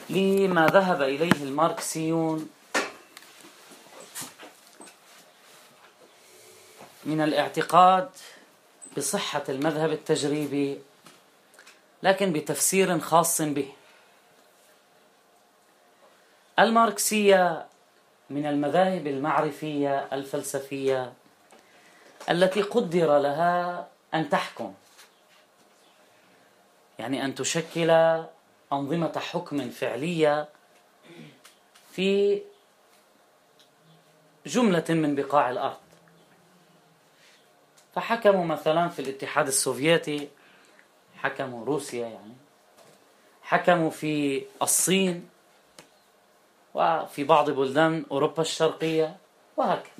لما ذهب إليه الماركسيون من الاعتقاد بصحة المذهب التجريبي، لكن بتفسير خاص به. الماركسية من المذاهب المعرفية الفلسفية التي قدر لها أن تحكم، يعني أن تشكل أنظمة حكم فعلية في جملة من بقاع الأرض. فحكموا مثلا في الاتحاد السوفيتي، حكموا روسيا، يعني حكموا في الصين وفي بعض بلدان أوروبا الشرقية وهكذا.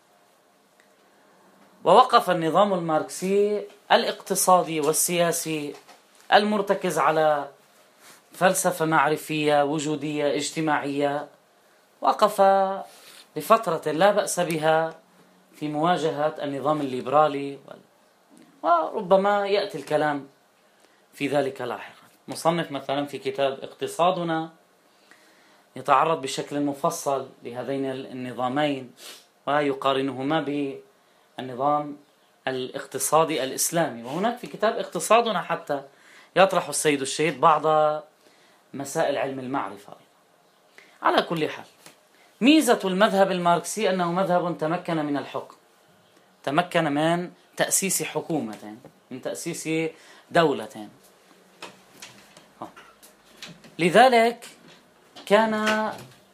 ووقف النظام الماركسي الاقتصادي والسياسي المرتكز على فلسفة معرفية وجودية اجتماعية، وقف لفترة لا بأس بها في مواجهة النظام الليبرالي، وربما يأتي الكلام في ذلك لاحقا. مصنف مثلا في كتاب اقتصادنا يتعرض بشكل مفصل لهذين النظامين ويقارنهما بالنظام الاقتصادي الإسلامي. وهناك في كتاب اقتصادنا حتى يطرح السيد الشهيد بعض مسائل علم المعرفة. على كل حال، ميزة المذهب الماركسي أنه مذهب تمكن من الحكم، تمكن من تأسيس حكومة، من تأسيس دولة. لذلك كان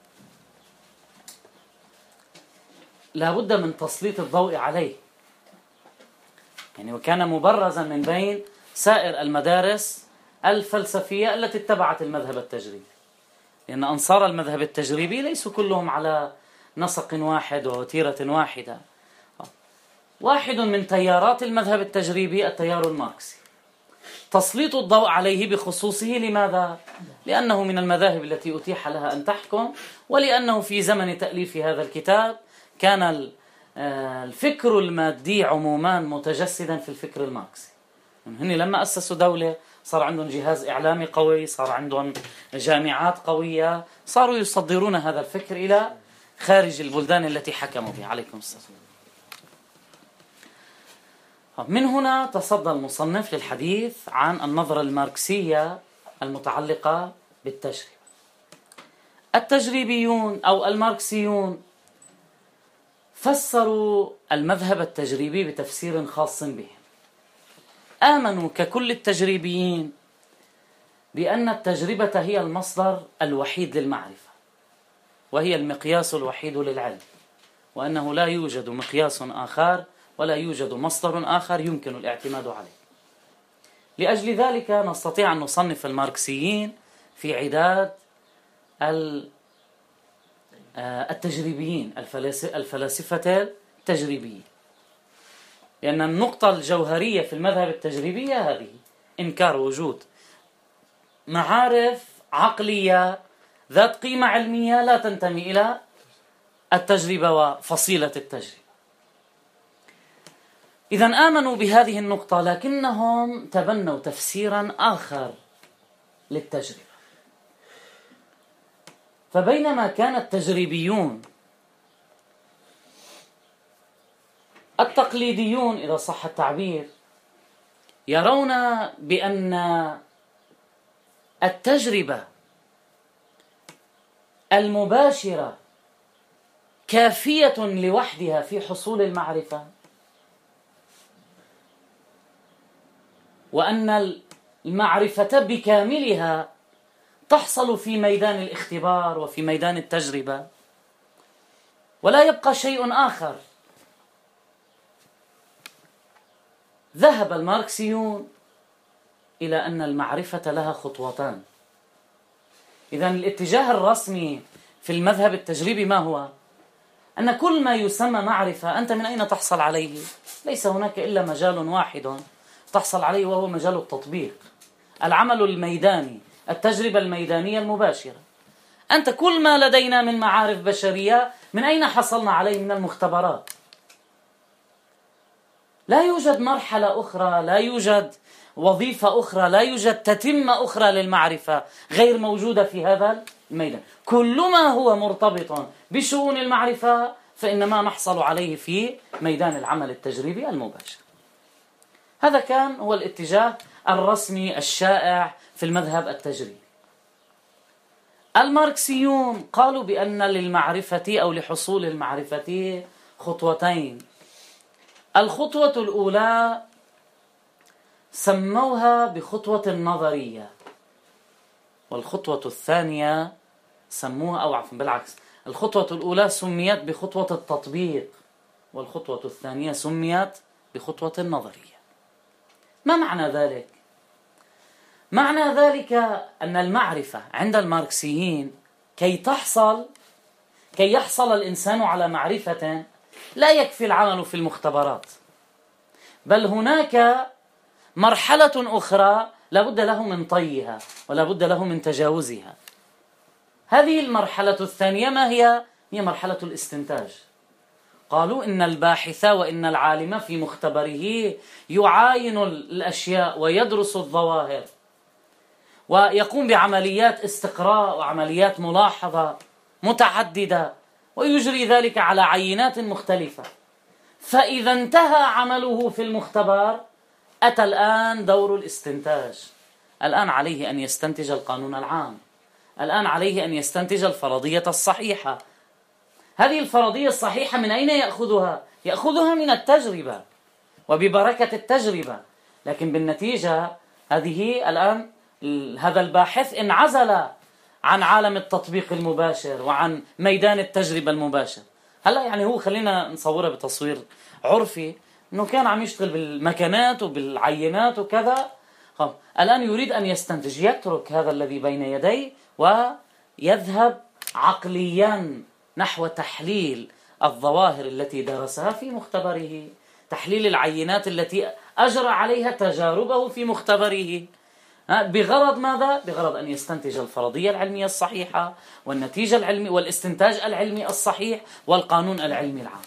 لابد من تسليط الضوء عليه، يعني وكان مبرزا من بين سائر المدارس الفلسفية التي اتبعت المذهب التجريبي، لأن أنصار المذهب التجريبي ليسوا كلهم على نسق واحد ووتيرة واحدة. واحد من تيارات المذهب التجريبي التيار الماركسي، تسليط الضوء عليه بخصوصه. لماذا؟ لأنه من المذاهب التي أتيح لها أن تحكم، ولأنه في زمن تأليف هذا الكتاب كان الفكر المادي عموما متجسدا في الفكر الماركسي. هن لما أسسوا دولة صار عندهم جهاز إعلامي قوي، صار عندهم جامعات قوية، صاروا يصدرون هذا الفكر إلى خارج البلدان التي حكموا بها. عليكم السلام. من هنا تصدى المصنف للحديث عن النظرة الماركسية المتعلقة بالتجربة. التجريبيون أو الماركسيون فسروا المذهب التجريبي بتفسير خاص به. آمنوا ككل التجريبيين بأن التجربة هي المصدر الوحيد للمعرفة، وهي المقياس الوحيد للعلم، وأنه لا يوجد مقياس آخر ولا يوجد مصدر آخر يمكن الاعتماد عليه. لأجل ذلك نستطيع أن نصنف الماركسيين في عداد التجريبيين، الفلاسفة التجريبيين، لأن النقطة الجوهرية في المذهب التجريبي هذه: إنكار وجود معارف عقلية ذات قيمة علمية لا تنتمي إلى التجربة وفصيلة التجربة. إذن آمنوا بهذه النقطة، لكنهم تبنوا تفسيرا آخر للتجربة. فبينما كان التجريبيون التقليديون، إذا صح التعبير، يرون بأن التجربة المباشرة كافية لوحدها في حصول المعرفة، وأن المعرفة بكاملها تحصل في ميدان الاختبار وفي ميدان التجربة، ولا يبقى شيء آخر. ذهب الماركسيون إلى أن المعرفة لها خطوتان. إذن الاتجاه الرسمي في المذهب التجريبي ما هو؟ أن كل ما يسمى معرفة أنت من أين تحصل عليه؟ ليس هناك إلا مجال واحد تحصل عليه، وهو مجال التطبيق، العمل الميداني، التجربة الميدانية المباشرة. أنت كل ما لدينا من معارف بشرية من أين حصلنا عليه؟ من المختبرات. لا يوجد مرحلة أخرى، لا يوجد وظيفة أخرى، لا يوجد تتمة أخرى للمعرفة غير موجودة في هذا الميدان. كل ما هو مرتبط بشؤون المعرفة فإنما نحصل عليه في ميدان العمل التجريبي المباشر. هذا كان هو الاتجاه الرسمي الشائع في المذهب التجريبي. الماركسيون قالوا بأن للمعرفة أو لحصول المعرفة خطوتين. الخطوة الأولى سموها بخطوة النظرية، والخطوة الثانية سموها، أو عفوا بالعكس، الخطوة الأولى سميت بخطوة التطبيق، والخطوة الثانية سميت بخطوة النظرية. ما معنى ذلك؟ معنى ذلك أن المعرفة عند الماركسيين كي يحصل الإنسان على معرفة لا يكفي العمل في المختبرات، بل هناك مرحلة أخرى لا بد له من طيها ولا بد له من تجاوزها. هذه المرحلة الثانية ما هي؟ هي مرحلة الاستنتاج. قالوا إن الباحث وإن العالم في مختبره يعاين الأشياء ويدرس الظواهر ويقوم بعمليات استقراء وعمليات ملاحظة متعددة ويجري ذلك على عينات مختلفة. فإذا انتهى عمله في المختبر أتى الآن دور الاستنتاج. الآن عليه أن يستنتج القانون العام، الآن عليه أن يستنتج الفرضية الصحيحة. هذه الفرضية الصحيحة من أين يأخذها؟ يأخذها من التجربة وببركة التجربة. لكن بالنتيجة هذه الآن هذا الباحث انعزل عن عالم التطبيق المباشر وعن ميدان التجربة المباشر. هلا يعني هو خلينا نصورها بتصوير عرفي انه كان عم يشتغل بالمكانات وبالعينات وكذا، الآن يريد أن يستنتج، يترك هذا الذي بين يديه ويذهب عقليا نحو تحليل الظواهر التي درسها في مختبره، تحليل العينات التي أجرى عليها تجاربه في مختبره، بغرض ماذا؟ بغرض أن يستنتج الفرضية العلمية الصحيحة والنتيجة العلمي والاستنتاج العلمي الصحيح والقانون العلمي العام.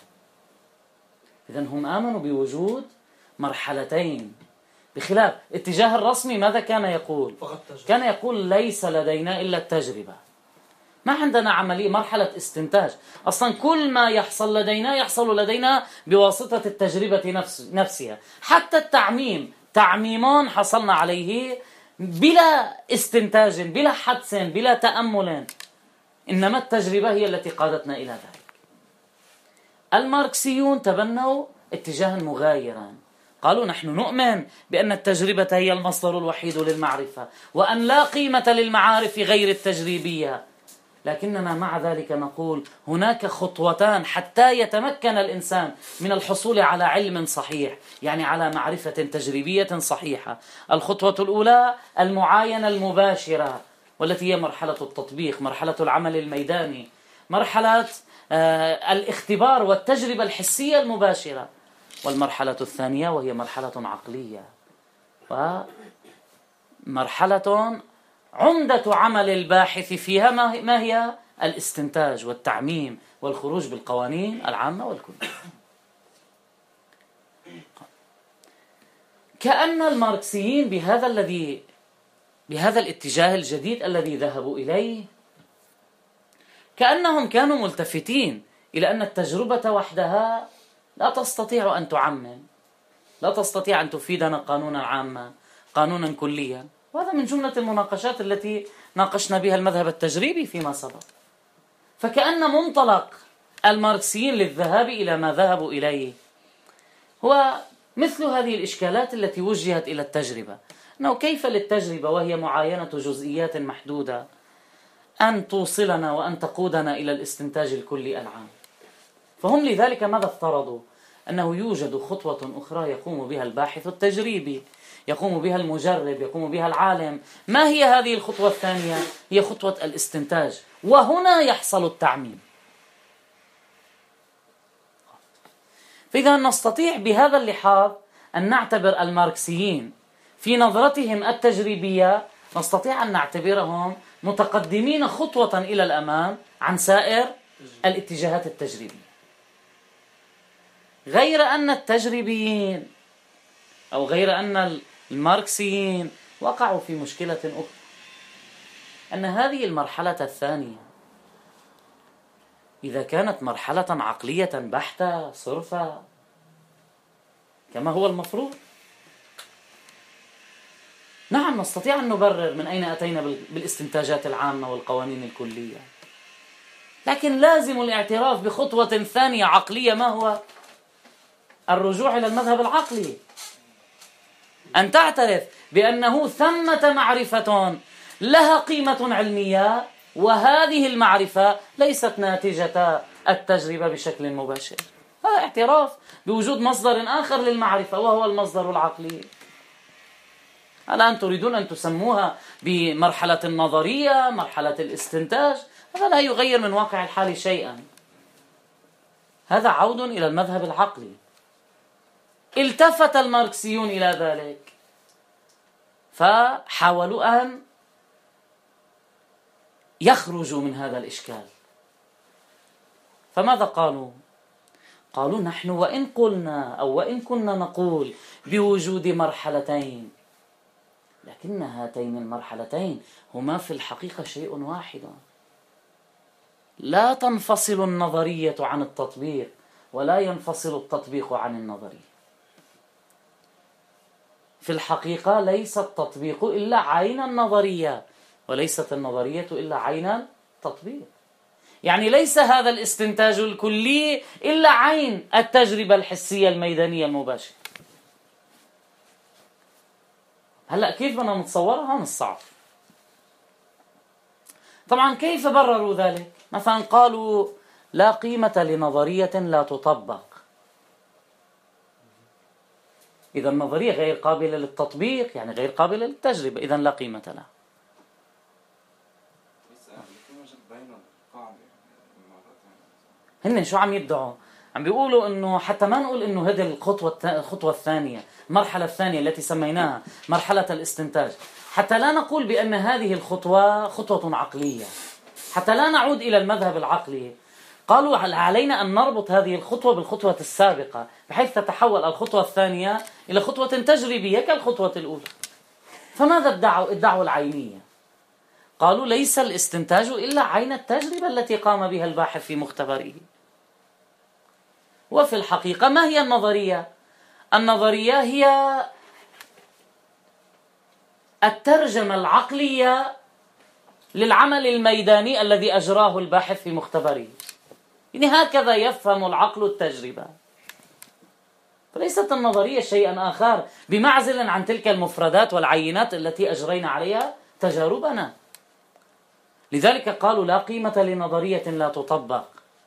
إذن هم آمنوا بوجود مرحلتين، بخلاف اتجاه الرسمي. ماذا كان يقول؟ كان يقول ليس لدينا إلا التجربة، ما عندنا عملية مرحلة استنتاج. أصلا كل ما يحصل لدينا يحصل لدينا بواسطة التجربة نفسها. حتى التعميم، تعميم حصلنا عليه بلا استنتاج، بلا حدس، بلا تأمل، إنما التجربة هي التي قادتنا إلى ذلك. الماركسيون تبنوا اتجاها مغايرا، قالوا نحن نؤمن بأن التجربة هي المصدر الوحيد للمعرفة وأن لا قيمة للمعارف غير التجريبية، لكننا مع ذلك نقول هناك خطوتان حتى يتمكن الإنسان من الحصول على علم صحيح، يعني على معرفة تجريبية صحيحة. الخطوة الأولى المعاينة المباشرة، والتي هي مرحلة التطبيق، مرحلة العمل الميداني، مرحلة الاختبار والتجربة الحسية المباشرة. والمرحلة الثانية وهي مرحلة عقلية، ومرحلة عمدة عمل الباحث فيها ما هي؟ الاستنتاج والتعميم والخروج بالقوانين العامة والكلية. كأن الماركسيين بهذا الاتجاه الجديد الذي ذهبوا إليه، كأنهم كانوا ملتفتين إلى أن التجربة وحدها لا تستطيع أن تعمم، لا تستطيع أن تفيدنا قانونا عاما، قانونا كليا. وهذا من جملة المناقشات التي ناقشنا بها المذهب التجريبي فيما سبق. فكأن منطلق الماركسيين للذهاب إلى ما ذهبوا إليه هو مثل هذه الإشكالات التي وجهت إلى التجربة، أنه كيف للتجربة وهي معاينة جزئيات محدودة أن توصلنا وأن تقودنا إلى الاستنتاج الكلي العام. فهم لذلك ماذا افترضوا؟ أنه يوجد خطوة أخرى يقوم بها الباحث التجريبي، يقوم بها المجرب، يقوم بها العالم. ما هي هذه الخطوة الثانية؟ هي خطوة الاستنتاج، وهنا يحصل التعميم. فإذا نستطيع بهذا اللحاظ أن نعتبر الماركسيين في نظرتهم التجريبية، نستطيع أن نعتبرهم متقدمين خطوة إلى الأمام عن سائر الاتجاهات التجريبية. غير أن التجريبيين أو غير أن الماركسيين وقعوا في مشكلة أخرى، أن هذه المرحلة الثانية إذا كانت مرحلة عقلية بحتة صرفة كما هو المفروض، نعم نستطيع أن نبرر من أين أتينا بالاستنتاجات العامة والقوانين الكلية، لكن لازم الاعتراف بخطوة ثانية عقلية. ما هو؟ الرجوع إلى المذهب العقلي، أن تعترف بأنه ثمة معرفة لها قيمة علمية، وهذه المعرفة ليست ناتجة التجربة بشكل مباشر. هذا اعتراف بوجود مصدر آخر للمعرفة وهو المصدر العقلي. الآن تريدون أن تسموها بمرحلة النظرية، مرحلة الاستنتاج، هذا لا يغير من واقع الحال شيئا. هذا عود إلى المذهب العقلي. التفت الماركسيون إلى ذلك فحاولوا أن يخرجوا من هذا الإشكال. فماذا قالوا؟ قالوا نحن وإن قلنا أو وإن كنا نقول بوجود مرحلتين، لكن هاتين المرحلتين هما في الحقيقة شيء واحد. لا تنفصل النظرية عن التطبيق، ولا ينفصل التطبيق عن النظرية. في الحقيقة ليس التطبيق إلا عين النظرية، وليست النظرية إلا عين التطبيق. يعني ليس هذا الاستنتاج الكلي إلا عين التجربة الحسية الميدانية المباشرة. هلأ كيف بدنا نتصورها؟ هون الصعب. طبعا كيف برروا ذلك؟ مثلا قالوا لا قيمة لنظرية لا تطبق. إذا النظرية غير قابلة للتطبيق، يعني غير قابلة للتجربة، إذا لا قيمة لها. هن شو عم يدعوا؟ عم بيقولوا إنه حتى ما نقول إنه هذه الخطوة الثانية، المرحلة الثانية التي سميناها مرحلة الاستنتاج، حتى لا نقول بأن هذه الخطوة خطوة عقلية، حتى لا نعود إلى المذهب العقلي. قالوا علينا أن نربط هذه الخطوة بالخطوة السابقة، بحيث تتحول الخطوة الثانية إلى خطوة تجريبية كالخطوة الأولى. فماذا ادعوا العينية؟ قالوا ليس الاستنتاج إلا عين التجربة التي قام بها الباحث في مختبره. وفي الحقيقة ما هي النظرية؟ النظرية هي الترجمة العقلية للعمل الميداني الذي أجراه الباحث في مختبره. يعني هكذا يفهم العقل التجربة. فليست النظرية شيئا آخر بمعزل عن تلك المفردات والعينات التي أجرينا عليها تجاربنا. لذلك قالوا لا قيمة لنظرية لا تطبق،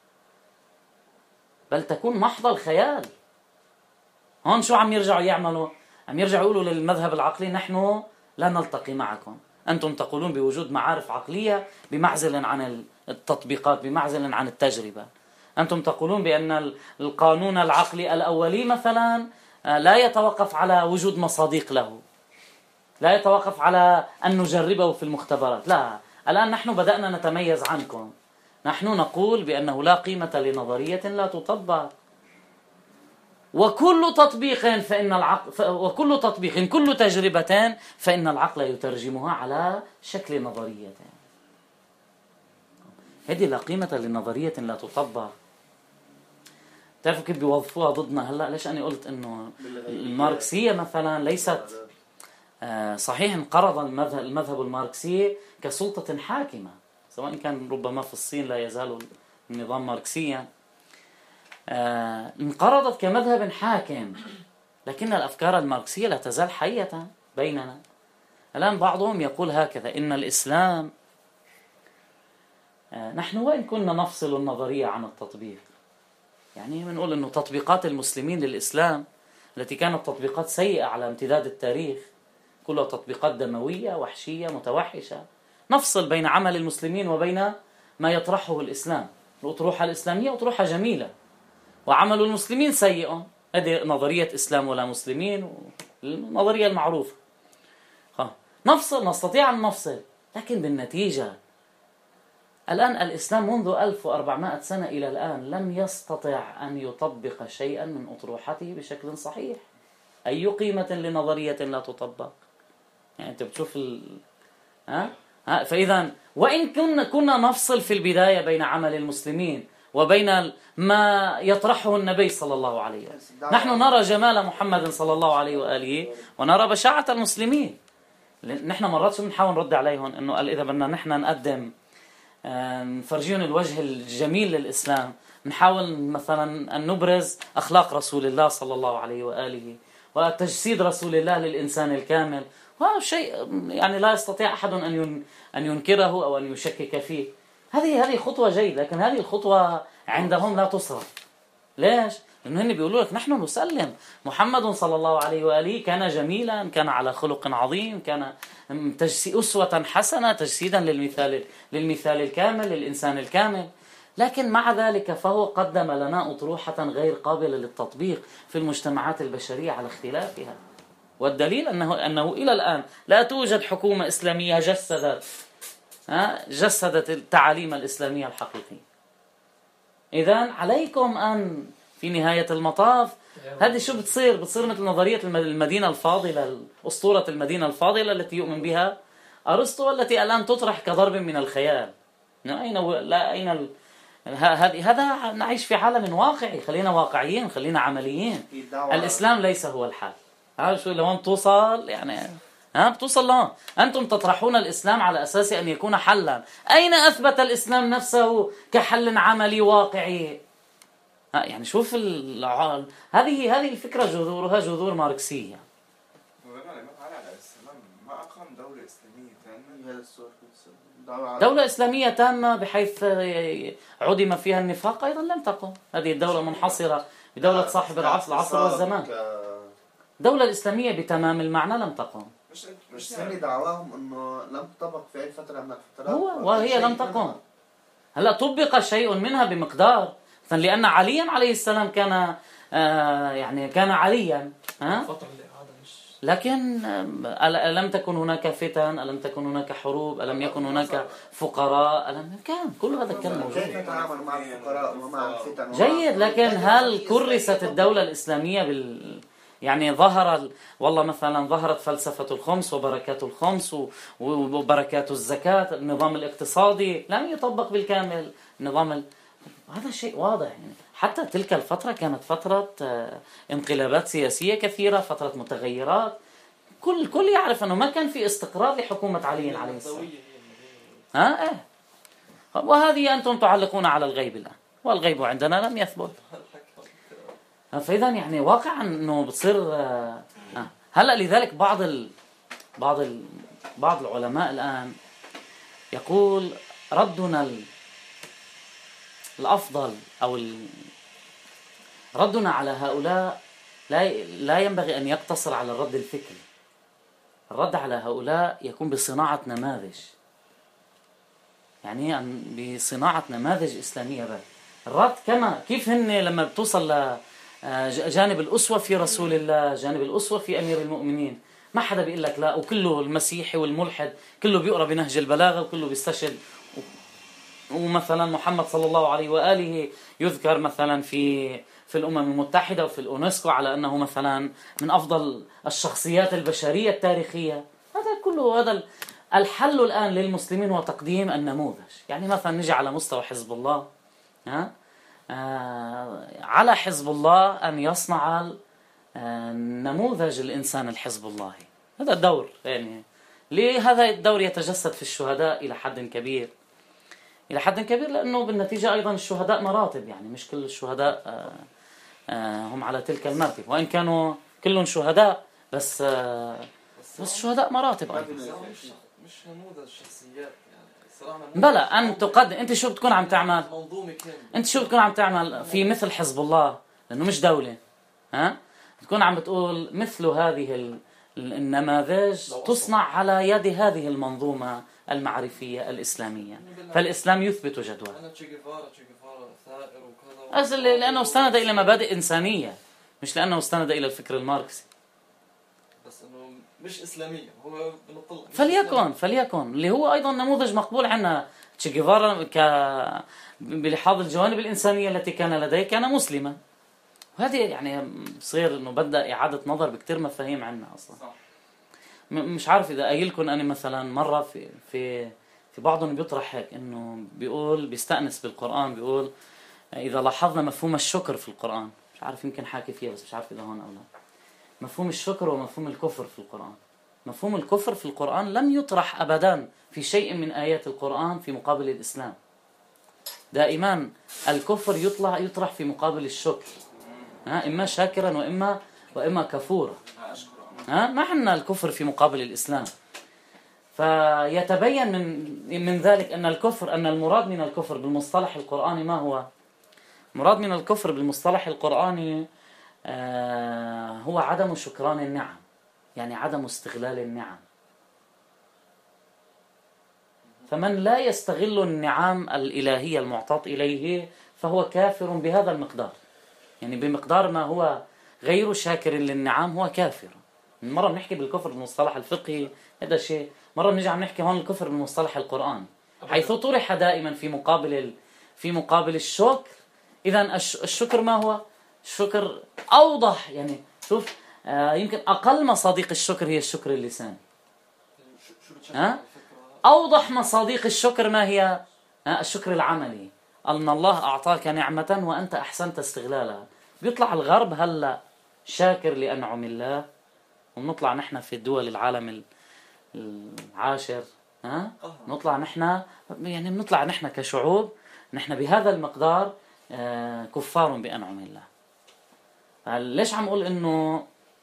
بل تكون محض الخيال. هون شو عم يرجعوا يعملوا؟ عم يرجعوا يقولوا للمذهب العقلي نحن لا نلتقي معكم، أنتم تقولون بوجود معارف عقلية بمعزل عن التطبيقات، بمعزل عن التجربة. أنتم تقولون بأن القانون العقلي الأولي مثلا لا يتوقف على وجود مصادق له، لا يتوقف على أن نجربه في المختبرات. لا، الآن نحن بدأنا نتميز عنكم، نحن نقول بأنه لا قيمة لنظرية لا تطبق، وكل تطبيق كل تجربة فإن العقل يترجمها على شكل نظرية. هذه لا قيمة لنظرية لا تطبق. تعرفوا كيف بيوظفوها ضدنا هلا؟ ليش أنا قلت إنه الماركسية مثلا ليست صحيح، انقرض المذهب الماركسي كسلطة حاكمة، سواء كان ربما في الصين لا يزال النظام ماركسيا، انقرضت كمذهب حاكم، لكن الأفكار الماركسية لا تزال حية بيننا. الآن بعضهم يقول هكذا: إن الإسلام، نحن وإن كنا نفصل النظرية عن التطبيق، يعني بنقول إنه تطبيقات المسلمين للإسلام التي كانت تطبيقات سيئة على امتداد التاريخ كلها تطبيقات دموية وحشية متوحشة، نفصل بين عمل المسلمين وبين ما يطرحه الإسلام. الأطروحة الإسلامية أطروحة جميلة، وعمل المسلمين سيء. هذه نظرية إسلام ولا مسلمين، النظرية المعروفة. نستطيع أن نفصل، لكن بالنتيجة الآن الإسلام منذ 1400 سنة إلى الآن لم يستطع أن يطبق شيئا من أطروحته بشكل صحيح. أي قيمة لنظرية لا تطبق؟ يعني أنت بتشوف فإذا وإن كنا نفصل في البداية بين عمل المسلمين وبين ما يطرحه النبي صلى الله عليه وسلم، نحن نرى جمال محمد صلى الله عليه وآله ونرى بشاعة المسلمين. نحن مرات شو بنحاول نرد عليهم إنه قال إذا بدنا نحن نقدم نفرجيهم الوجه الجميل للإسلام، نحاول مثلا أن نبرز أخلاق رسول الله صلى الله عليه وآله وتجسيد رسول الله للإنسان الكامل، وهذا شيء يعني لا يستطيع أحد أن ينكره أو أن يشكك فيه. هذه خطوة جيدة، لكن هذه الخطوة عندهم لا تصرف. ليش؟ لأنه هن بيقولوا لك نحن نسلم محمد صلى الله عليه وآله كان جميلا، كان على خلق عظيم، كان أسوة حسنة، تجسيدا للمثال الكامل، للإنسان الكامل. لكن مع ذلك فهو قدم لنا أطروحة غير قابلة للتطبيق في المجتمعات البشرية على اختلافها. والدليل أنه إلى الآن لا توجد حكومة إسلامية جسدت التعاليم الإسلامية الحقيقية. إذن عليكم أن في نهاية المطاف هذه شو بتصير مثل نظرية المدينة الفاضلة، أسطورة المدينة الفاضلة التي يؤمن بها أرسطو، والتي الآن تطرح كضرب من الخيال. هذا نعيش في عالم واقعي. خلينا واقعيين، خلينا عمليين. الإسلام ليس هو الحل. شو لوين توصل يعني؟ بتوصل لهون. أنتم تطرحون الإسلام على أساس أن يكون حلا. أين أثبت الإسلام نفسه كحل عملي واقعي؟ يعني شوف هذه الفكرة جذورها جذور ماركسية. دولة إسلامية تامة بحيث عدم فيها النفاق أيضا لم تقم. هذه الدولة منحصرة بدولة صاحب العصر والزمان. الدولة الإسلامية بتمام المعنى لم تقم. مش سني دعواهم انه لم تطبق في اي فترة من الفترات، وهي لم تقم. هلا طبق شيء منها بمقدار، لأن عليا عليه السلام كان كان عليا لكن ألم تكن هناك فتن، ألم تكن هناك حروب، ألم يكن هناك فقراء، كان كل هذا كان موجود. كيف نتعامل مع الفقراء ومع الفتن؟ جيد، لكن هل كرست الدولة الإسلامية يعني والله مثلا ظهرت فلسفة الخمس وبركات الخمس وبركات الزكاة، النظام الاقتصادي لم يطبق بالكامل. هذا شيء واضح. يعني حتى تلك الفترة كانت فترة انقلابات سياسية كثيرة، فترة متغيرات. كل يعرف أنه ما كان في استقرار لحكومة علي عليه السلام. وهذه أنتم تعلقون على الغيب الآن، والغيب عندنا لم يثبت. فإذا يعني واقعا أنه بتصير هلأ. لذلك بعض العلماء الآن يقول ردنا الأفضل أو ردنا على هؤلاء لا ينبغي أن يقتصر على الرد الفكري. الرد على هؤلاء يكون بصناعة نماذج، يعني بصناعة نماذج إسلامية. الرد كيف هن لما بتوصل جانب الأسوة في رسول الله، جانب الأسوة في أمير المؤمنين، ما حدا بيقول لك لا، وكله المسيحي والملحد كله بيقرأ بنهج البلاغة وكله بيستشهد. ومثلا محمد صلى الله عليه وآله يذكر مثلا في الأمم المتحدة وفي الأونسكو على أنه مثلا من أفضل الشخصيات البشرية التاريخية. هذا الحل الآن للمسلمين هو تقديم النموذج. يعني مثلا نجي على مستوى حزب الله، على حزب الله أن يصنع نموذج الإنسان الحزب الله. هذا الدور، يعني لهذا الدور يتجسد في الشهداء إلى حد كبير، لأنه بالنتيجة أيضا الشهداء مراتب. يعني مش كل الشهداء هم على تلك المرتبة، وإن كانوا كلهم شهداء بس الشهداء مراتب أيضا. مش نموذج شخصيات يعني. بلا أن تقدم. أنت شو بتكون عم تعمل؟ أنت شو بتكون عم تعمل في مثل حزب الله، لأنه مش دولة. بتكون عم بتقول مثل هذه النماذج تصنع على يد هذه المنظومة المعرفية الإسلامية. فالإسلام يثبت جدوى. لأنه استند إلى مبادئ إنسانية، مش لأنه استند إلى الفكر الماركسي. بس إنه مش إسلامية، هو فليكن اللي هو أيضا نموذج مقبول عنا. تشي جيفارا بلحاظ الجوانب الإنسانية التي كان لديه كان مسلما، وهذه يعني بصير انه بدأ اعادة نظر بكتير مفاهيم عنا اصلا. صح. مش عارف اذا قايلكم انا مثلا مرة في بعضهم بيطرح هيك انه بيقول بيستأنس بالقرآن، بيقول اذا لاحظنا مفهوم الشكر في القرآن، مش عارف يمكن حاكي فيها بس مش عارف اذا هون او لا، مفهوم الشكر ومفهوم الكفر في القرآن. مفهوم الكفر في القرآن لم يطرح ابدا في شيء من آيات القرآن في مقابل الإسلام. دائما الكفر يطرح في مقابل الشكر، إما شاكرا وإما كفورا. ما عندنا الكفر في مقابل الإسلام. فيتبين من ذلك أن الكفر، أن المراد من الكفر بالمصطلح القرآني ما هو؟ مراد من الكفر بالمصطلح القرآني هو عدم شكران النعم، يعني عدم استغلال النعم. فمن لا يستغل النعم الإلهية المعطاة إليه فهو كافر بهذا المقدار، يعني بمقدار ما هو غير شاكر للنعم هو كافر. مرة بنحكي بالكفر بالمصطلح الفقهي هذا شيء، مرة بنيجي عم نحكي هون الكفر بالمصطلح القرآني، حيث طرح دائما في مقابل الشكر. إذن الشكر ما هو؟ الشكر أوضح، يعني شوف يمكن أقل مصادق الشكر هي الشكر اللساني. أوضح مصادق الشكر ما هي؟ الشكر العملي، أن الله أعطاك نعمة وأنت أحسنت استغلالها. بيطلع الغرب هلأ شاكر لأنعم الله، ونطلع نحن في دول العالم العاشر نطلع نحن، يعني بنطلع نحن كشعوب نحن بهذا المقدار كفار بأنعم الله. ليش عم أقول إنه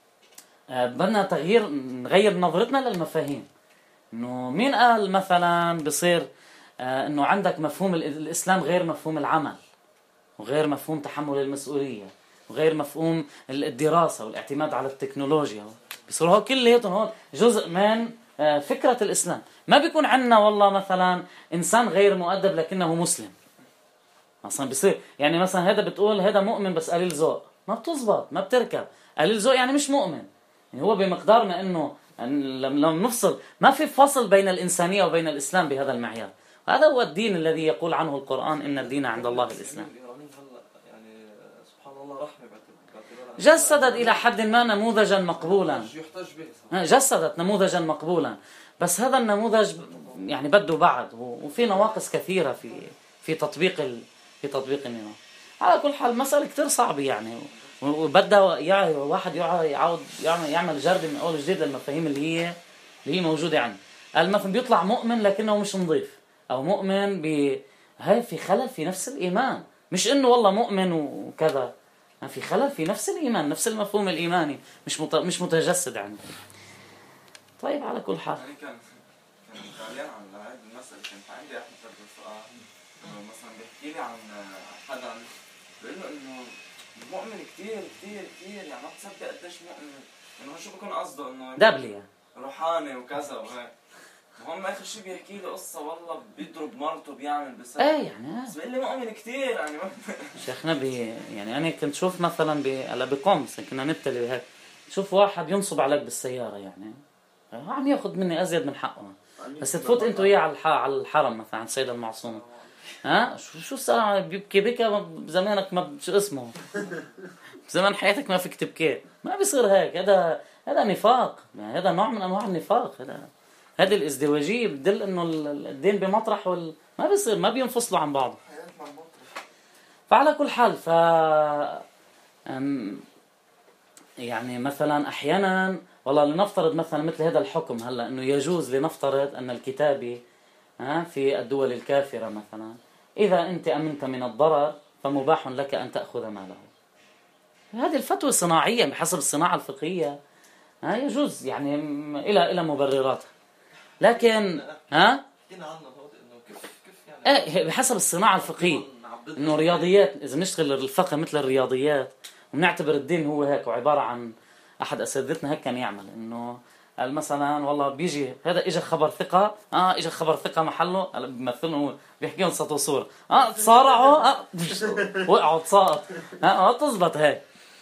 بدنا نغير نظرتنا للمفاهيم؟ إنه مين قال مثلا بصير إنه عندك مفهوم الإسلام غير مفهوم العمل، وغير مفهوم تحمل المسؤولية، وغير مفهوم الدراسة والاعتماد على التكنولوجيا، بصير هو كلياتهم هون جزء من فكرة الإسلام. ما بيكون عندنا والله مثلا إنسان غير مؤدب لكنه مسلم أصلا، بصير يعني مثلا هذا بتقول هذا مؤمن بس قليل ذوق، ما بتزبط، ما بتركب. قليل ذوق يعني مش مؤمن، يعني هو بمقدار ما إنه لما نفصل، ما في فصل بين الإنسانية وبين الإسلام بهذا المعيار. هذا هو الدين الذي يقول عنه القرآن إن الدين عند الله الإسلام. يعني سبحان الله رحمة جسدت إلى حد ما نموذجا مقبولا، جسدت نموذجا مقبولا، بس هذا النموذج يعني بده بعد، وفي نواقص كثيرة في تطبيق النظام. على كل حال مسألة كتير صعبة يعني، وبدها يعني واحد يعود يعمل جرد من أول جديد للمفاهيم اللي هي موجودة عنه. المفهوم بيطلع مؤمن لكنه مش نظيف، أو مؤمن هاي في خلل في نفس الإيمان، مش إنه والله مؤمن وكذا، في خلل في نفس الإيمان، نفس المفهوم الإيماني مش متجسد عنده. طيب على كل حال كان فعليا عن هذه المسألة كنت عندي أحد الرفقاء مثلا بيحكي لي عن حدا بيقول له إنه المؤمن كتير يعني ما بتصدق قديش مؤمن، إنه شو بكون قصده إنه دبلية روحاني وكذا وهيك. وهم آخر شيء بيحكي لي قصة والله بيضرب مرته بيعمل بس يعني بس بيقول لي مؤمن كتير يعني شيخنا يعني أنا كنت شوف مثلا بقومس كنا نبتلي هيك، شوف واحد ينصب عليك بالسيارة، يعني عم ياخذ مني أزيد من حقه، بس تفوت أنت وياه على الحرم مثلا عند سيد المعصوم، شو السلام بيبكي بزمانك ما شو اسمه بزمان حياتك ما فيك تبكي، ما بيصير هيك. هذا نفاق، يعني هذا نوع من أنواع النفاق. هذه الازدواجية بدل إنه الدين بمطرح ما بيصير، ما بينفصلوا عن بعض. فعلى كل حال يعني مثلا أحيانا والله لنفترض مثلا مثل هذا الحكم هلا إنه يجوز لنفترض أن الكتابي في الدول الكافرة مثلا إذا أنت أمنت من الضرر فمباح لك أن تأخذ ماله. هذه الفتوى صناعية بحسب الصناعة الفقهية يجوز، يعني إلى مبرراتها، لكن بحسب الصناعة الفقهية إنه رياضيات، إذا نشتغل الفقه مثل الرياضيات ونعتبر الدين هو هيك وعبارة عن أحد أساتذتنا هيك كان يعمل، إنه مثلا والله بيجي هذا إجا خبر ثقة إجا خبر ثقة محله بمثلهم بيحكيهم صوت وصورة تصارعوا وقعوا تصاقط تزبط هيك.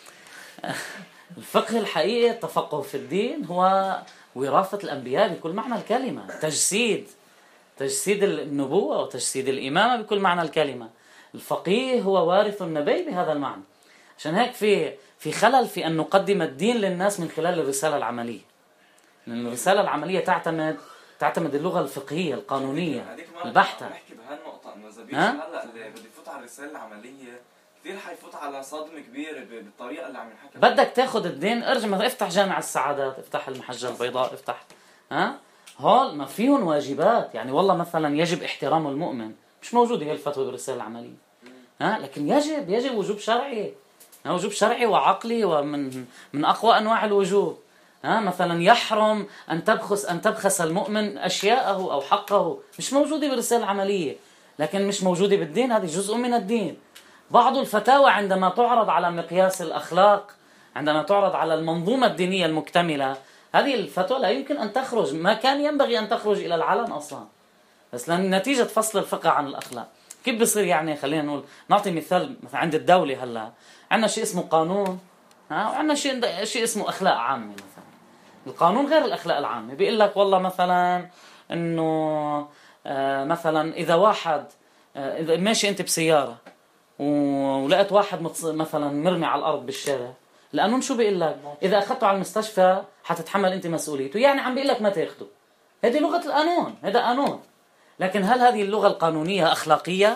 الفقه الحقيقي التفقه في الدين هو وراثة الأنبياء بكل معنى الكلمة، تجسيد النبوة وتجسيد الإمامة بكل معنى الكلمة. الفقيه هو وارث النبي بهذا المعنى. عشان هيك في خلل في أن نقدم الدين للناس من خلال الرسالة العملية. لأن الرسالة العملية تعتمد اللغة الفقهية القانونية البحتة. بحكي بهالنقطة إنه إذا بيجي هلا اللي بده يفوت على الرسالة العملية كثير حيفوت على صدمة كبيرة بالطريقة اللي عم ينحكى. بدك تاخذ الدين، ارجع مثلا افتح جامع السعادات، افتح المحجة البيضاء، افتح هول ما فيهم واجبات. يعني والله مثلا يجب احترام المؤمن، مش موجودة هي الفتوى بالرسالة العملية. لكن يجب وجوب شرعي، وجوب شرعي وعقلي ومن أقوى أنواع الوجوب. مثلا يحرم أن تبخس المؤمن أشياءه أو حقه، مش موجودة بالرسالة العملية، لكن مش موجودة بالدين، هذه جزء من الدين. بعض الفتاوى عندما تعرض على مقياس الأخلاق، عندما تعرض على المنظومة الدينية المكتملة، هذه الفتوى لا يمكن أن تخرج، ما كان ينبغي أن تخرج إلى العلن أصلا، بس لأن نتيجة فصل الفقه عن الأخلاق. كيف بصير؟ يعني خلينا نقول، نعطي مثال مثلا عند الدولة. هلا عندنا شيء اسمه قانون، وعندنا شيء اسمه أخلاق عامة. مثلا القانون غير الأخلاق العامة، بيقول لك والله مثلا إنه مثلا إذا واحد إذا ماشي أنت بسيارة ولقيت واحد مثلا مرمي على الأرض بالشارع، القانون شو بيقول لك؟ إذا أخذته على المستشفى حتتحمل أنت مسؤوليته. يعني عم بيقول لك ما تاخده. هذه لغة القانون، هذا قانون. لكن هل هذه اللغة القانونية أخلاقية؟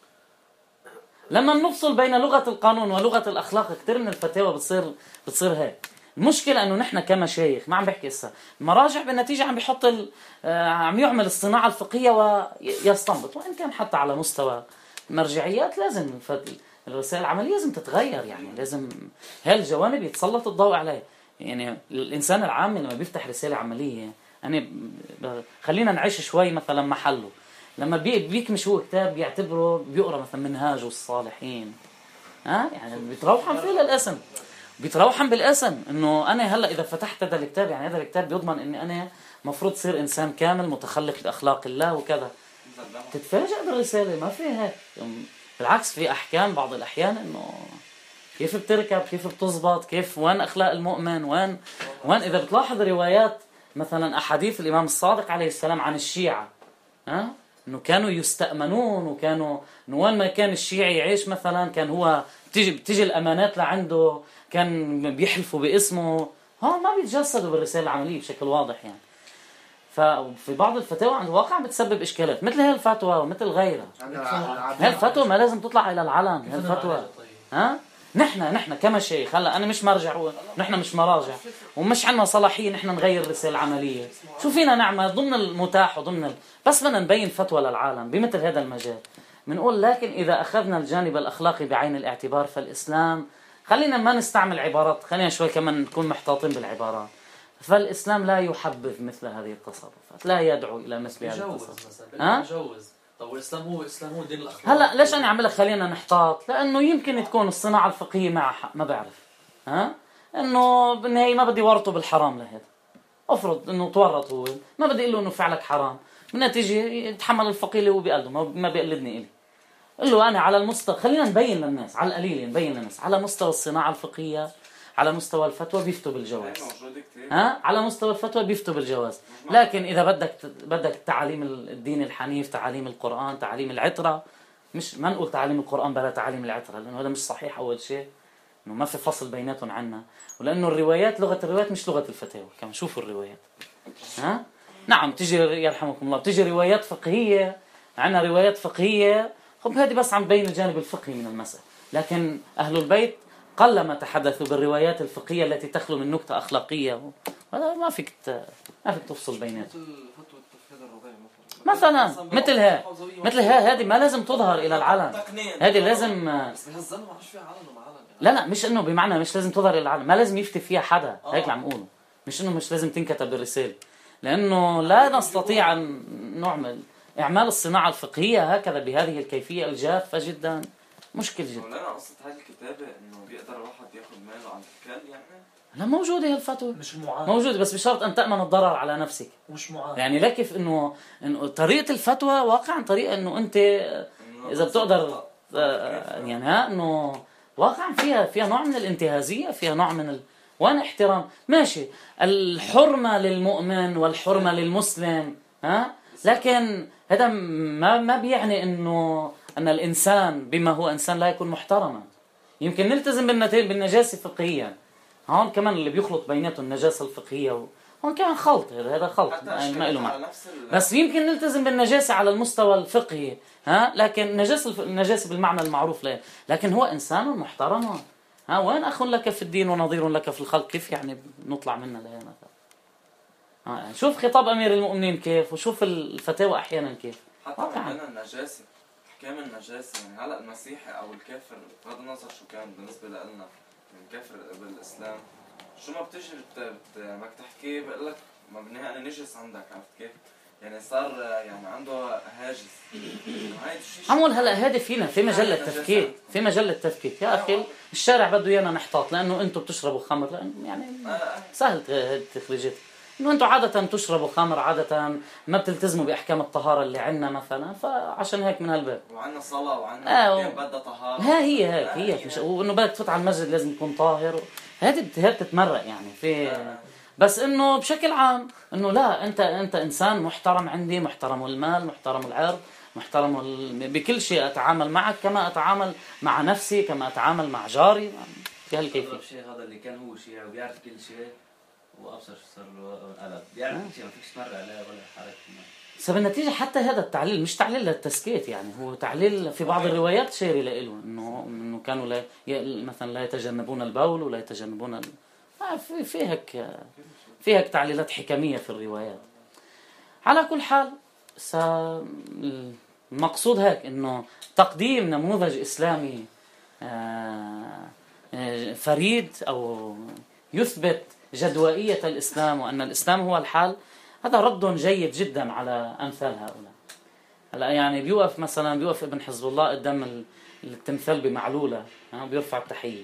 لما بنفصل بين لغة القانون ولغة الأخلاق كتير من الفتاوى بتصير هيك. المشكلة أنه نحن كمشايخ، ما عم بحكي إسا المراجع، بالنتيجة عم بيحط عم يعمل الصناعة الفقهية ويستنبط. وإن كان حتى على مستوى المرجعيات لازم الرسائل العملية لازم تتغير. يعني لازم هالجوانب يتسلط الضوء عليه. يعني الإنسان العام لما بيفتح رسالة عملية، يعني خلينا نعيش شوي مثلا محله. لما بيكمش هو كتاب بيعتبره بيقرأ مثلا منهاج الصالحين، يعني بيتروحن فيه للاسم، بيتروحن بالاسم انه انا هلا اذا فتحت هذا الكتاب، يعني هذا الكتاب بيضمن اني انا مفروض صير انسان كامل متخلق باخلاق الله وكذا. تتفاجئ بالرساله ما فيها هيك. بالعكس، في احكام بعض الاحيان انه كيف بتركب، كيف بتزبط، كيف وين اخلاق المؤمن، وين اذا بتلاحظ روايات مثلا احاديث الامام الصادق عليه السلام عن الشيعة، انه كانوا يستأمنون، وكانوا انه وين ما كان الشيعي يعيش مثلا كان هو بتيجي الامانات لعنده، كان بيحلفوا باسمه. ما بيتجسدوا بالرسالة العملية بشكل واضح. يعني ففي بعض الفتاوى عند الواقع بتسبب اشكالات مثل هي الفتوى ومثل غيرها. هي الفتوى ما لازم تطلع الى العلن. هي الفتوى نحن كمشايخ، هلا انا مش مرجع، نحن مش مراجع ومش عندنا صلاحيه نحن نغير الرساله العمليه. شو فينا نعمل ضمن المتاح وضمن بس بدنا نبين فتوى للعالم بمثل هذا المجال. بنقول لكن اذا اخذنا الجانب الاخلاقي بعين الاعتبار فالاسلام، خلينا ما نستعمل عبارات، خلينا شوي كمان نكون محتاطين بالعبارات. فالاسلام لا يحبذ مثل هذه التصرفات، لا يدعو الى مثل هذه التصرفات. يجوز. طب والاسلام هو دين الاخلاق. هلا ليش انا اعمل لك خلينا نحتاط؟ لانه يمكن تكون الصناعه الفقهيه مع حق، ما بعرف. انه بالنهايه ما بدي ورطه بالحرام لهذا. افرض انه تورط هو، ما بدي اقول له انه فعلك حرام، بالنتيجه يتحمل الفقيه اللي هو بيقلده، ما بيقلدني الي. قل له انا على المستوى، خلينا نبين للناس على القليل، نبين للناس على مستوى الصناعه الفقهيه، على مستوى الفتوى بيفتوا بالجواز. على مستوى الفتوى بيفتوا بالجواز. لكن اذا بدك تعاليم الدين الحنيف، تعاليم القرآن، تعاليم العترة، مش ما نقول تعاليم القرآن بلا تعاليم العترة، لانه هذا مش صحيح. اول شيء انه ما في فصل بيناتهم عنا، ولانه الروايات لغة الروايات مش لغة الفتاوى. كمان شوفوا الروايات. نعم تيجي يرحمكم الله بتيجي روايات فقهية، عنا روايات فقهية، خب هذه بس عم تبين الجانب الفقهي من المسألة. لكن اهل البيت قلما تحدثوا بالروايات الفقهية التي تخلو من نكتة أخلاقية. هذا ما فيك تفصل بيناتهم. مثلا مثل هذه ما لازم تظهر إلى العلن. هذه لازم لا مش إنه بمعنى مش لازم تظهر إلى العلن، ما لازم يفتي فيها حدا. هيك اللي عم أقوله، مش إنه مش لازم تنكتب بالرسالة، لأنه لا نستطيع أن نعمل إعمال الصناعة الفقهية هكذا بهذه الكيفية الجافة جدا. مشكل جدا. ولا قصة هذه الكتابة إنه بيقدر واحد ياخذ ماله عن الكل يعني؟ لا موجودة هي الفتوى، مش معاند. موجودة بس بشرط أن تأمن الضرر على نفسك. مش معاند. يعني لا كيف إنه طريقة الفتوى واقعا طريقة إنه أنت إذا بتقدر يعني إنه واقعا فيها نوع من الانتهازية، فيها نوع من وأنا احترام ماشي الحرمة للمؤمن والحرمة للمسلم، لكن هذا ما بيعني إنه أن الإنسان بما هو إنسان لا يكون محترما. يمكن نلتزم بالنجاسة فقهيا. هون كمان اللي بيخلط بيناتهم النجاسة الفقهية هون كمان خلط، هذا خلط يعني ما له معنى. بس يمكن نلتزم بالنجاسة على المستوى الفقهي، لكن النجاسة بالمعنى المعروف له. لكن هو إنسان محترم، وين أخ لك في الدين ونظير لك في الخلق، كيف يعني نطلع منها لهي مثلا؟ يعني شوف خطاب أمير المؤمنين كيف، وشوف الفتاوى أحيانا كيف. حتى من النجاسة، أحكام النجاسة، يعني هلأ المسيحي أو الكافر بغض النظر شو كان بالنسبة لنا الكافر بالإسلام، شو ما بتجي بدك تحكي بقول لك ما بالنهاية أنا نجس عندك، عرفت كيف؟ يعني صار يعني عنده هاجس. عمول هلا هذه فينا في مجال التفكيك، في مجال التفكيك يا أخي. الشارع بده إيانا نحتاط لأنه أنتم بتشربوا خمر، لأنه يعني سهل تخرجت إنه أنتم عادة تشربوا خمر، عادة ما بتلتزموا بأحكام الطهارة اللي عنا مثلا، فعشان هيك من هالباب. وعنا صلاة وعنا بدها طهارة. هي هيك وإنه بدك تفوت على المسجد لازم تكون طاهر. هذه بتتمرق يعني في. بس إنه بشكل عام إنه لا، أنت إنسان محترم عندي، محترم المال، محترم العرض، محترم بكل شيء. أتعامل معك كما أتعامل مع نفسي، كما أتعامل مع جاري، في هالكيفية. الشيء هذا اللي كان هو شيعي وبيعرف كل شيء وأبصر شو صار له قلب، بيعرف كل شيء، ما فيش تمر عليه ولا حركة. سبب النتيجة حتى هذا التعليل مش تعليل للتسكيت، يعني هو تعليل في بعض الروايات شيري له إنه كانوا مثلا لا يتجنبون البول ولا يتجنبون في هيك تعليلات حكمية في الروايات. على كل حال المقصود هيك إنه تقديم نموذج إسلامي فريد أو يثبت جدوائية الإسلام وأن الإسلام هو الحل، هذا رد جيد جدا على أمثال هؤلاء. هلا يعني بيوقف ابن حزب الله قدام التمثال بمعلولة، بيرفع التحية.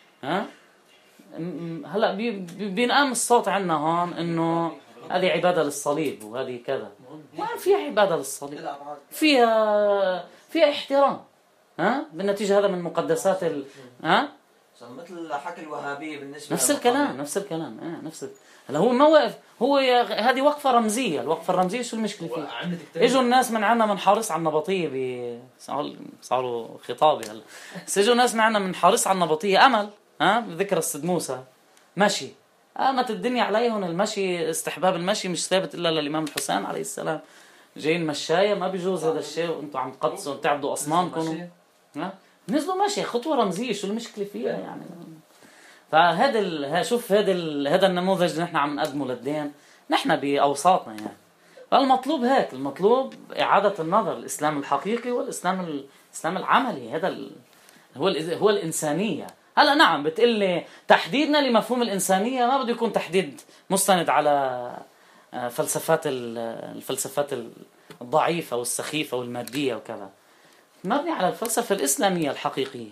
هلا بينقام الصوت عنا هون إنه هذه عبادة للصليب وهذه كذا. ما فيها عبادة للصليب، فيها احترام. بالنتيجة هذا من مقدسات مثل حكي الوهابية بالنسبة نفس الكلام. هلا هو ما وقف، هو هذه وقفة رمزية. الوقفة الرمزية شو المشكلة فيه؟ اجوا الناس من عنا من حارس على النبطية صاروا خطابي هلا. اجوا ناس معنا من حارس على النبطية أمل بذكر السيد موسى مشي، قامت الدنيا عليهم. المشي استحباب المشي مش ثابت إلا للإمام الحسين عليه السلام. جايين مشاية ما بيجوز هذا الشيء، وانتم عم تقدسوا وتعبدوا أصنامكم. نزلوا ماشي، خطوة رمزية شو المشكلة فيها يعني؟ فهذا شوف هذا النموذج اللي نحن عم نقدمه للدين نحن بأوساطنا يعني. فالمطلوب هيك، المطلوب إعادة النظر. الإسلام الحقيقي والإسلام العملي، هذا هو الإنسانية. هلا نعم بتقلي تحديدنا لمفهوم الإنسانية ما بده يكون تحديد مستند على الفلسفات الضعيفة والسخيفة والمادية وكذا، مبني على الفلسفة الإسلامية الحقيقية.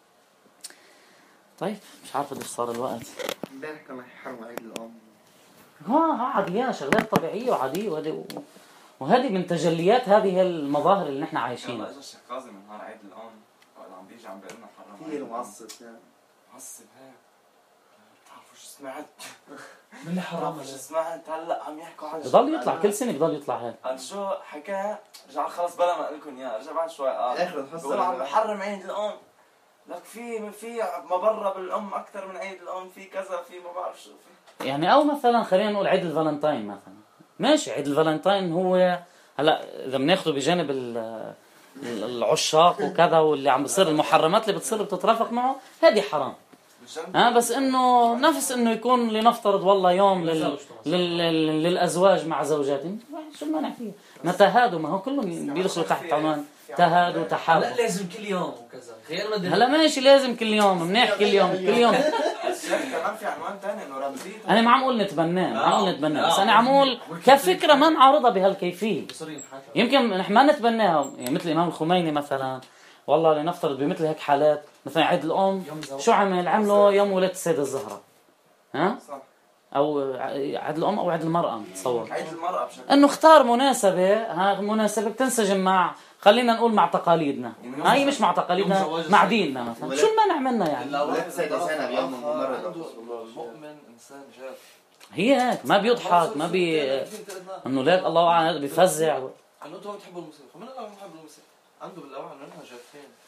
طيب مش عارف قديش صار الوقت. امبارح كانوا يحرموا عيد الأم. عادية، شغلات طبيعية وعادية، وهذه من تجليات هذه المظاهر اللي نحن عايشينها. اجى الشيخ كاظم من نهار عيد الأم وقال عم بيجي عم بيقول لنا حرام كثير معصب يعني. معصب هيك. بتعرفوا شو سمعت؟ من حرام شو سمعت هلا عم يحكوا عن بضل يطلع كل سنة بضل يطلع هيك. قال شو حكى؟ رجع خلص بلا ما اقول لكم اياه، رجع بعد شوي قال اخر الحصة بقول عم بحرم عيد الأم. لك في مبرة بالأم أكثر من عيد الأم، في كذا، في ما بعرف شو في. يعني أو مثلا خلينا نقول عيد الفالنتاين مثلا، ماشي عيد الفالنتاين هو هلا إذا بناخده بجانب العشاق وكذا واللي عم بصير المحرمات اللي بتصير بتترافق معه، هذه حرام. بس إنه نفس إنه يكون لنفترض والله يوم للأزواج مع زوجاتهم، شو المانع فيه؟ ما تهادوا، ما هو كلهم بيدخلوا تحت عنوان تهادوا تحابوا. لا لازم كل يوم وكذا. هلا ماشي لازم كل يوم، منيح كل يوم. الشيخ كمان في عنوان ثاني إنه رمزية. أنا ما عم أقول نتبناه، بس أنا عم أقول كفكرة ما نعارضها بهالكيفية. يمكن نحن ما نتبناها، يعني مثل الإمام الخميني مثلا، والله لنفترض بمثل هيك حالات مثلا عيد الأم شو عملوا يوم ولادة السيدة الزهراء، صح. أو عيد الأم أو عيد المرأة، تصور عيد المرأة بشكل إنه اختار مناسبة بتنسجم مع، خلينا نقول مع تقاليدنا، هاي مش مع تقاليدنا، مع ديننا مثلا. شو المانع منها يعني؟ ولادة السيدة زينب يوم مؤمن إنسان جاف. هي هيك ما بيضحك، ما إنه ليك الله أعلم بيفزع. أنتوا ما بتحبوا الموسيقى، من الله بنحب الموسيقى. عنده بالأوعى إننا جافين.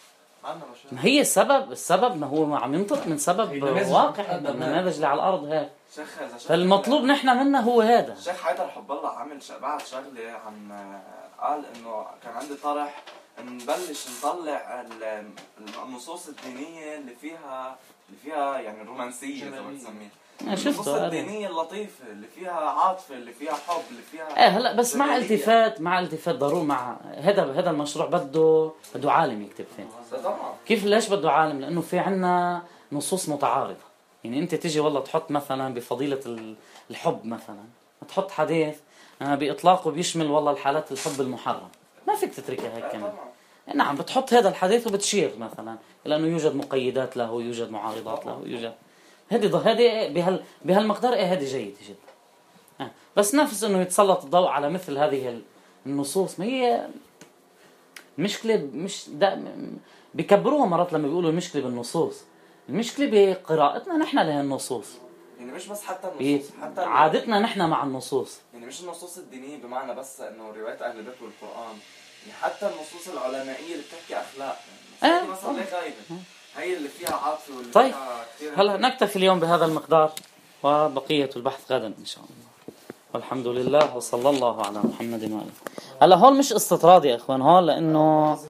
عنا مشاكل. ما هي السبب ما هو عم ينطلق من سبب واقع، النماذج اللي على الارض هيك. شيخ إذا شيخ فالمطلوب نحن منا هو هذا. الشيخ حيدر حب الله عمل بعد شغله عن قال انه كان عندي طرح نبلش نطلع النصوص الدينيه اللي فيها يعني الرومانسيه زي ما بتسميها. النصوص الدينيه اللطيفه اللي فيها عاطفه اللي فيها حب اللي فيها هلا بس مع التفات ضروري. مع هذا المشروع بده عالم يكتب فيه. طبعا. كيف ليش بده عالم؟ لانه في عنا نصوص متعارضه. يعني انت تيجي والله تحط مثلا بفضيله الحب مثلا، تحط حديث باطلاقه بيشمل والله الحالات الحب المحرم، ما فيك تتركها هيك كمان. نعم بتحط هذا الحديث وبتشير مثلا لانه يوجد مقيدات له، يوجد معارضات له، يوجد هذه بهالمقدار هذه جيد جدا. بس نفس انه يتسلط الضوء على مثل هذه النصوص، ما هي المشكله مش بيكبروها مرات لما بيقولوا المشكله بالنصوص، المشكله بقراءتنا نحن لهالنصوص. يعني مش بس حتى النصوص، حتى عادتنا نحن مع النصوص. يعني مش النصوص الدينيه بمعنى بس انه روايات اهل البيت والقران، يعني حتى النصوص العلمائيه اللي بتحكي اخلاق، يعني مثلا ليه غايبه هي اللي فيها عاطفه واللي طيب. فيها كثير. هلا نكتفي اليوم بهذا المقدار، وبقيه البحث غدا ان شاء الله. والحمد لله وصلى الله على محمد وآله. هلا هون مش استطراد يا اخوان، هون لانه